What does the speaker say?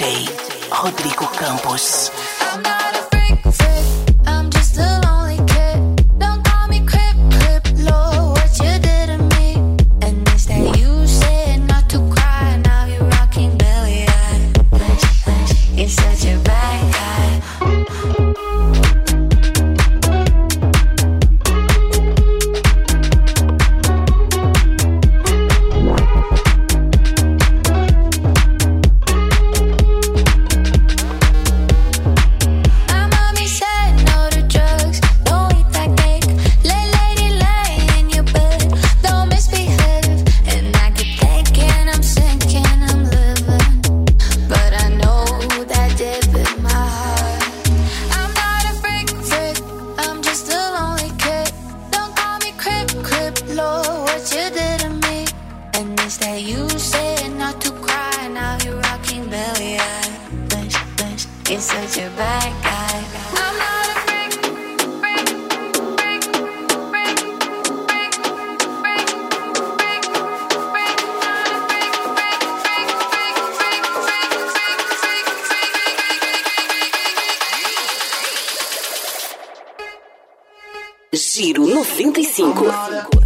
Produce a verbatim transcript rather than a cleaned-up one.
J Rodrigo Campos. I'm not a freak, freak. I'm just a lonely kid. Don't call me crip, crip, Lord, what you did to me. And it's that you said not to cry. Now you're rocking belly high. You're such a bad guy. You're such a bad guy. I'm not a freak, freak, freak, freak, freak, freak, freak, not a freak, freak, freak, freak, freak, freak, freak, freak. Giro noventa e cinco.